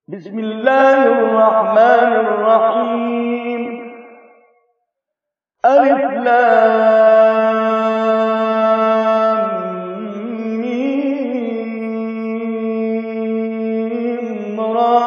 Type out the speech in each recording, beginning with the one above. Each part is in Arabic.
بسم الله الرحمن الرحيم. ألف لام ميم را.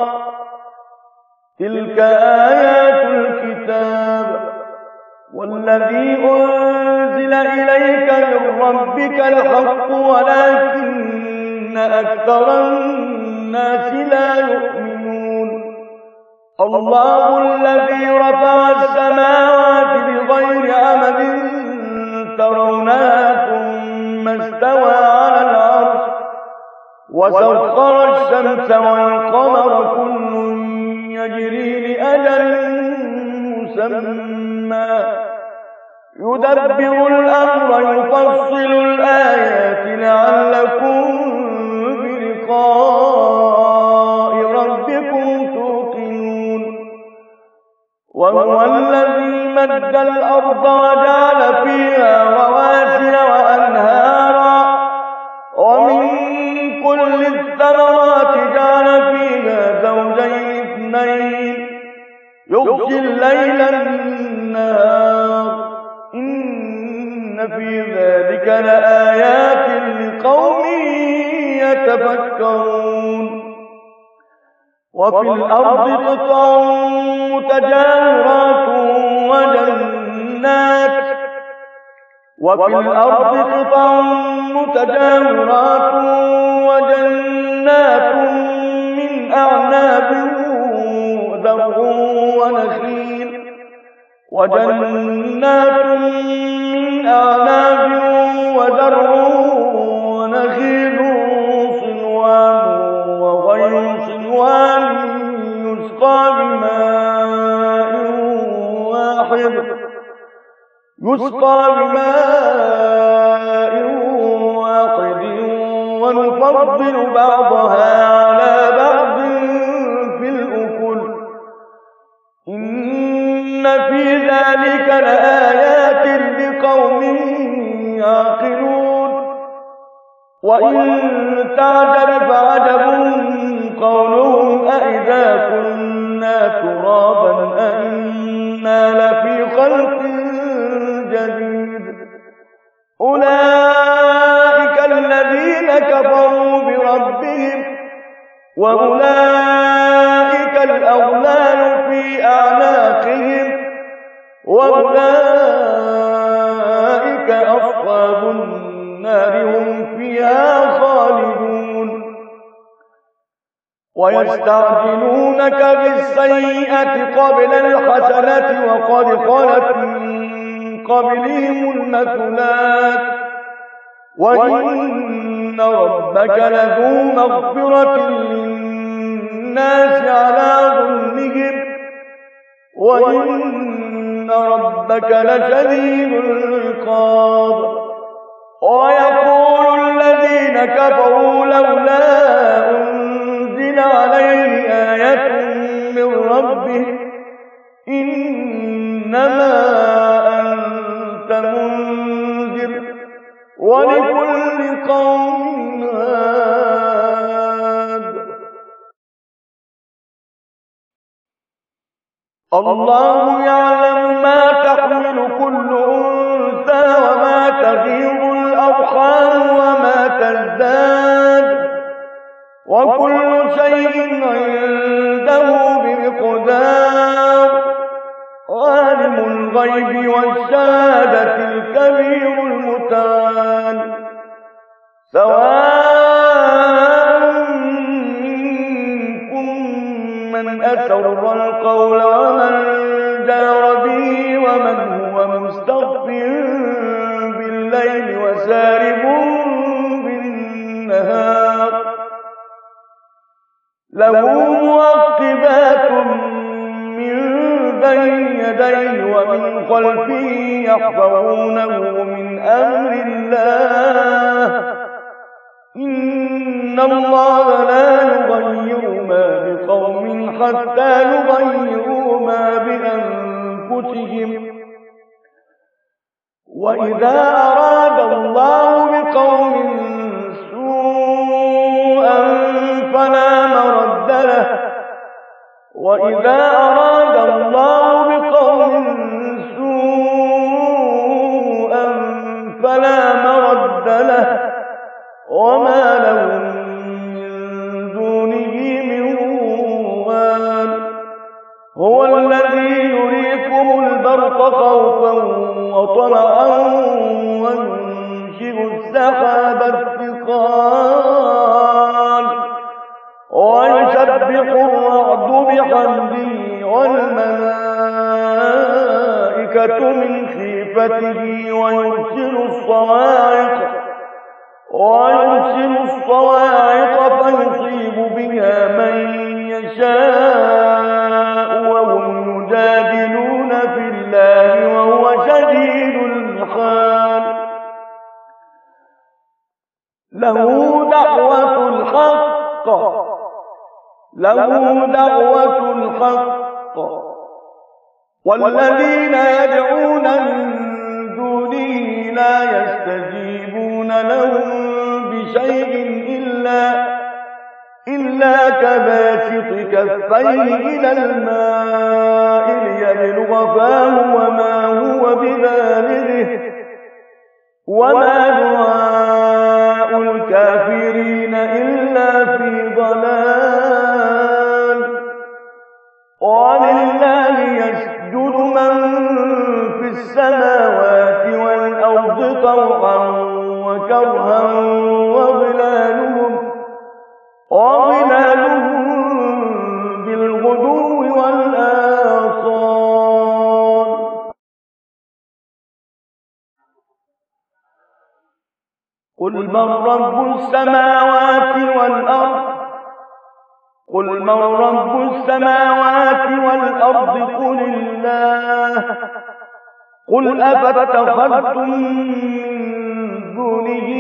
تلك آيات الكتاب والذي أنزل إليك من ربك الحق ولكن أكثر الناس لا يؤمنون. الله الذي رفع السماوات بغير عمد ترونها ثم استوى على العرش وسخر الشمس والقمر كل يجري لأجل مسمى يدبر الأمر يفصل الآيات لعلكم بلقاء ربكم توقنون. وهو الذي مد الأرض وجعل فيها رواسي وأنهارا ومن كل الثمرات جعل فيها زوجين اثنين يغشي الليل النهار إن في ذلك لآيات لقوم يتفكرون. وفي الأرض قطع متجاورات وجنات من أعناب وزرع ونخيل صنوان وغير صنوان يسقى بماء واحد ونفضل بعضها على بعض في الأكل إن في ذلك لآيات لقوم يعقلون. وإن تعجب فعجب قولهم أئذا كنا ترابا أئنا لفي خلق جديد. أولئك الذين كفروا بربهم وأولئك الأغلال في أعناقهم وأولئك أصحاب النار هم فيها خالدون. ويستعجلونك بالسيئة قبل الحسنة وقد خلت من قبلهم المثلات وإن ربك لذو مغفرة للناس على ظلمهم وإن ربك لشديد العقاب. ويقول الذين كفروا لولا أنزل عليه آية من ربه إنما أنت منذر ولكل قوم هاد. الله يعلم ما تحمل كل أنثى وما تغيض الأرحام وما تزداد وكل شيء عنده بمقدار. عالم الغيب والشهادة الكبير المتعال. سواء منكم من أسر القول ومن جار به ومن هو مستخف بالليل وسارب بالنهار له معقبات من بين يديه ومن خلفه يحفظونه من أمر الله إن الله لا يغير ما بقوم حتى يغيروا ما بأنفسهم. وإذا أراد الله بقوم سوءا فلا مرد له وإذا أراد الله بقوم سوءا فلا مرد له وما لهم من دونه من وال هو الذي يريكم البرق خوفا وطمعا وينشئ السحاب الثقال ويسبح الرعد بحمده والملائكة من خيفته ويرسل الصواعق فيصيب بها من يشاء وهم يجادلون في الله وهو شديد المحال له دعوة الحق والذين يدعون من دونه لا يستجيبون لهم بشيء إلا كباسط كفيه إلى الماء ليبلغ فاه وما هو ببالغه وما دعاء الكافرين إلا في ضلال ولله يسجد من في السماوات والأرض طوعا وكرها وظلالهم بالغدو والآصال قل من رب السماوات والأرض قل الله قل أفاتخذتم من دونه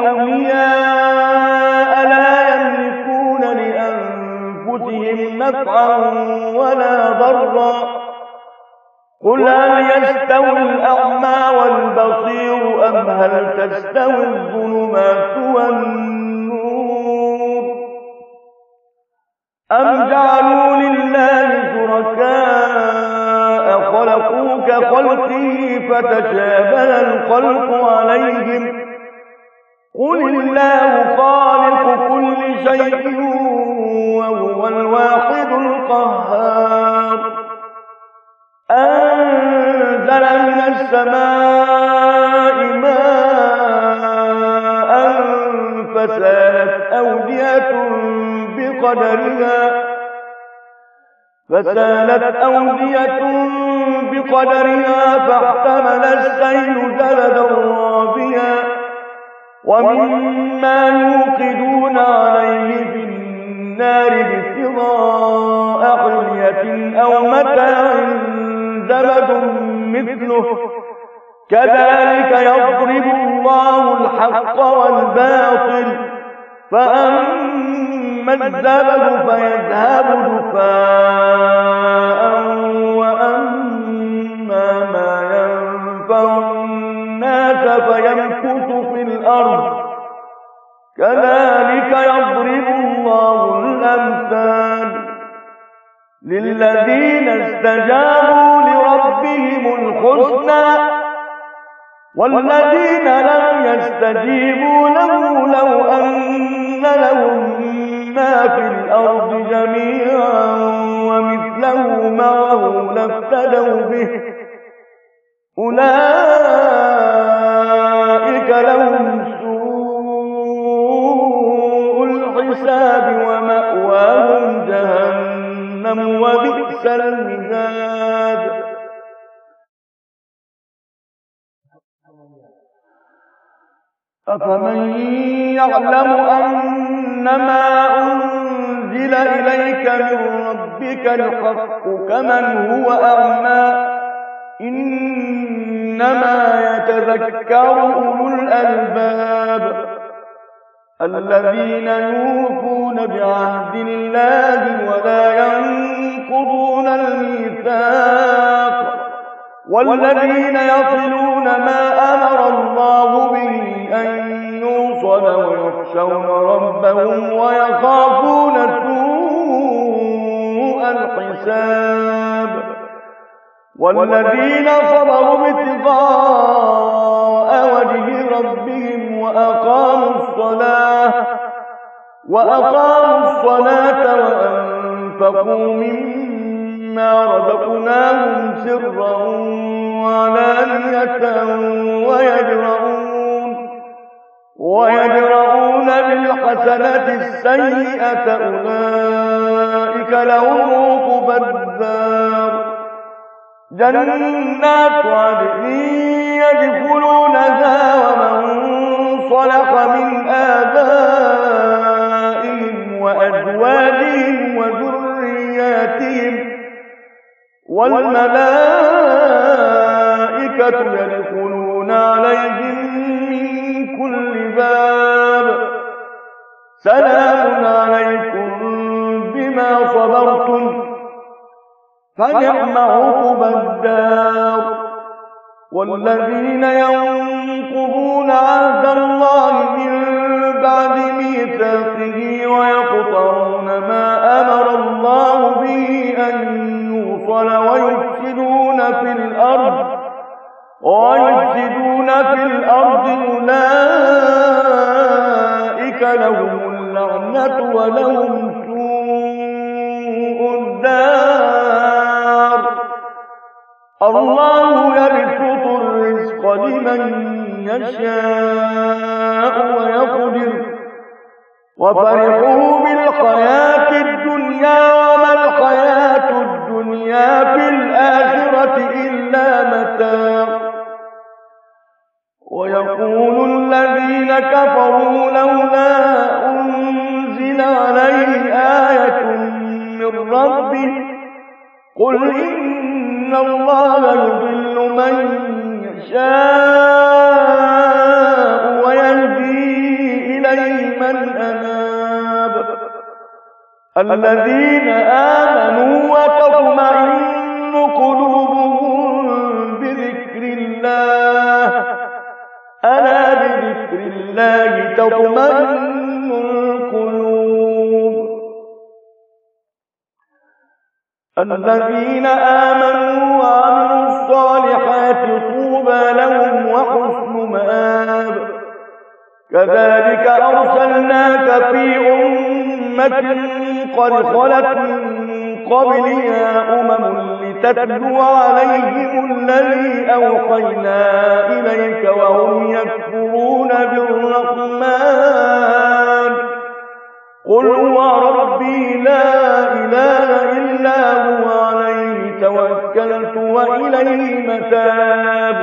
أولياء لا يملكون لأنفسهم نفعا ولا ضرا قل هل يستوي الأعمى والبصير أم هل تستوي الظلمات والنور أم جعلوا لله شركاء خلقوا كخلقه فتشابه الخلق عليهم قل الله خالق كل شيء وهو الواحد القهار أنزل من السماء ماء فسالت أودية بقدرها فاحتمل السيل زبدا رابيا ومما يوقدون عليه في النار ابتغاء حلية أو متاع زبد مثله كذلك يضرب الله الحق والباطل فأما الزبد فيذهب دفاء وأما ما ينفع الناس فيمكث في الأرض كذلك يضرب الله الأمثال للذين استجابوا لربهم الحسنى والذين لم يستجيبوا له لو أن لهم ما في الأرض جميعا ومثله معه لافتدوا به أولئك لهم سوء الحساب ومأواهم جهنم وبئس المهاد أفمن يعلم أنما أنزل إليك من ربك الحق كمن هو أعمى إنما يتذكر أولو الألباب الذين يوفون بعهد الله ولا ينقضون الميثاق والذين يصلون ما أمر الله به أن يوصل ويخشون ربهم ويخافون سوء الحساب حساب والذين صبروا ابتغاء وجه ربهم وأقاموا الصلاة وأنفقوا مما رزقناهم سرا وعلانية ويدرؤون بالحسنة السيئة أولئك لهم عقبى الدار جنات عدن يدخلونها ومن صلح من آبائهم وأزواجهم وذرياتهم والملائكة يدخلون عليهم من كل باب سلام عليكم بما صبرتم فنعم عقبى الدار والذين ينقضون عهد الله من بعد ميثاقه ويقطعون ما أمر الله به أن يوصل ويفسدون في الأرض أولئك لهم اللعنة ولهم سوء الدار الله يبسط الرزق لمن يشاء ويقدر وفرحوا بالحياة الدنيا وما الحياة الدنيا في الآخرة إلا متاع ويقول الذين كفروا لولا أنزل عليه آية من ربه قل إن الله يضل من يشاء ويهدي إليه من أناب الذين آمنوا وتطمئن قلوبهم بذكر الله ألا بذكر الله تطمئن القلوب الذين آمنوا وعملوا الصالحات طوبى لهم وحسن مآب كذلك أرسلناك في أمة قد خلت من قبلها لتتلو عليهم الذي أوحينا إليك وهم يكفرون بالرحمن قل هو ربي لا إله إلا هو عليه توكلت وإليه متاب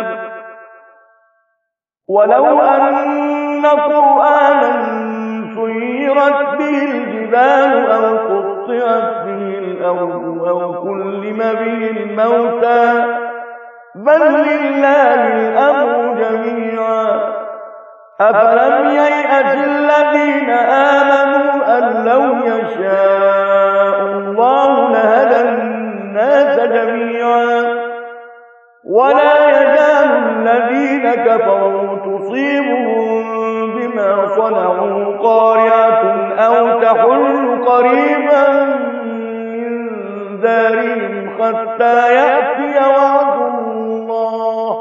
ولو أن قرآنا سيرت به الجبال أو قطعت به الأرض أو كلم به الموتى بل لله الأمر جميعا أفلم ييأس الذين آمنوا أن لو يشاء الله لهدى الناس جميعا ولا يزال الذين كفروا تصيبهم بما صنعوا قارعة أو تحل قريبا من دارهم حتى يأتي وعد الله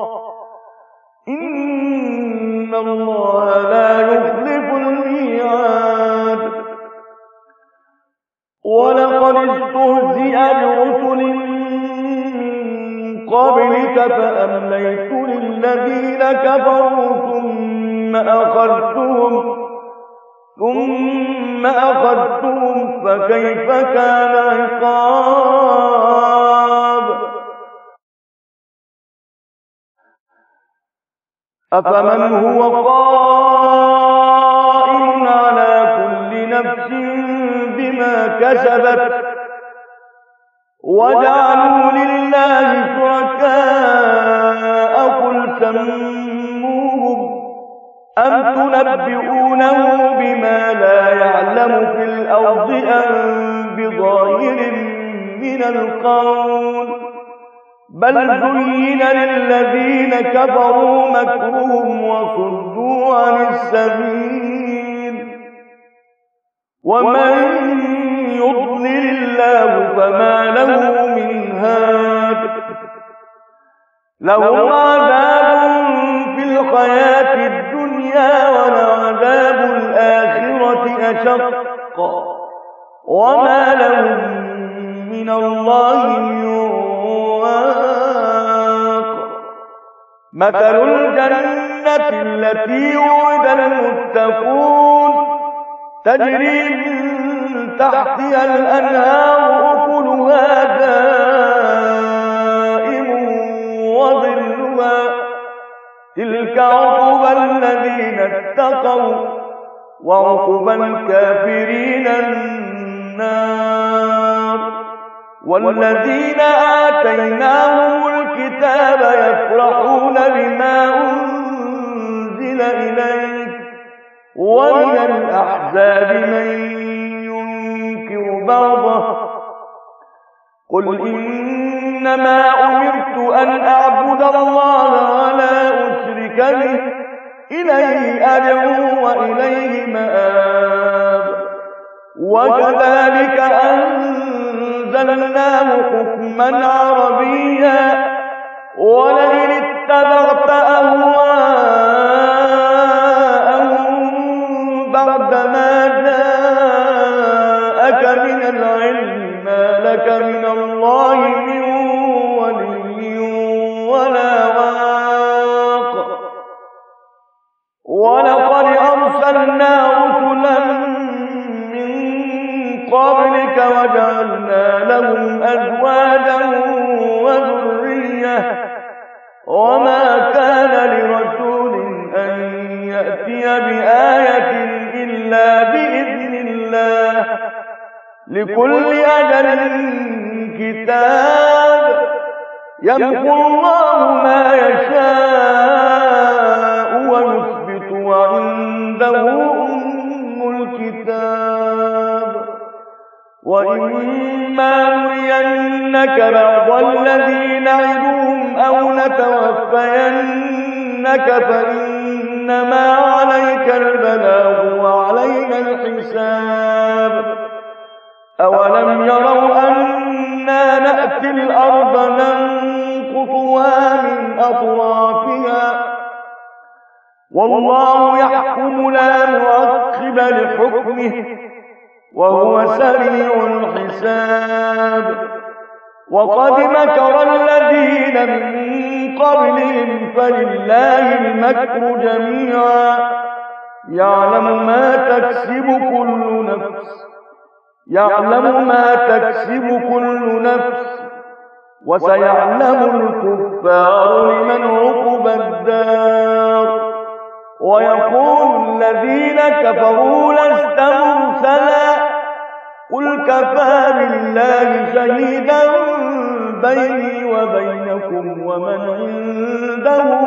إن الله لا يخلف الميعاد ولقد استهزئ برسل من قبلك فأمليت للذين كفروا ثم أخذتهم فكيف كان عقاب أفمن هو قائم على كل نفس بما كسبت وجعلوا لله شركاء قل سموهم أم تنبئونه بما لا يعلم في الأرض أم بظاهر من القول بل زين للذين كفروا مكرهم وصدوا عن السبيل ومن يضلل الله فما له لهم عذاب في الحياة الدنيا ولعذاب الآخرة أشق وما لهم من الله من واق. مثل الجنة التي وعد المتقون تجري من تحتها الأنهار أكلها دائم وظلها تلك عقبى الذين اتقوا وعقبى الكافرين النار. والذين آتيناهم الكتاب يفرحون بما أنزل إليك ومن الأحزاب من ينكر بعضه قل إنما أمرت أن أعبد الله ولا أشرك به إليه أدعو وإليه مآب. وكذلك أنزلناه حكما عربيا ولئن اتبعت أهواءهم بعدما جاءك من العلم ما لك من الله من ولي ولا واق. ولقد أرسلنا رسلا من قبلك وجعلنا لهم أزواجا وذرية وما كان لرسول أن يأتي بآية إلا بإذن الله لكل أجل كتاب يمحو الله ما يشاء ويثبت وعنده أم الكتاب. وإما نرينك بعض الذي نعدهم أو نتوفينك فإنما عليك البلاغ وعلينا الحساب. أولم يروا أنا نأتي الأرض ننقصها من أطرافها والله يحكم لا معقب لحكمه وهو سريع الحساب. وقد مكر الذين من قبلهم فلله المكر جميعا يعلم ما تكسب كل نفس وسيعلم الكفار لمن عقبى الدار. ويقول الذين كفروا لست مرسلا قل كفى بالله شهيدا بيني وبينكم ومن عنده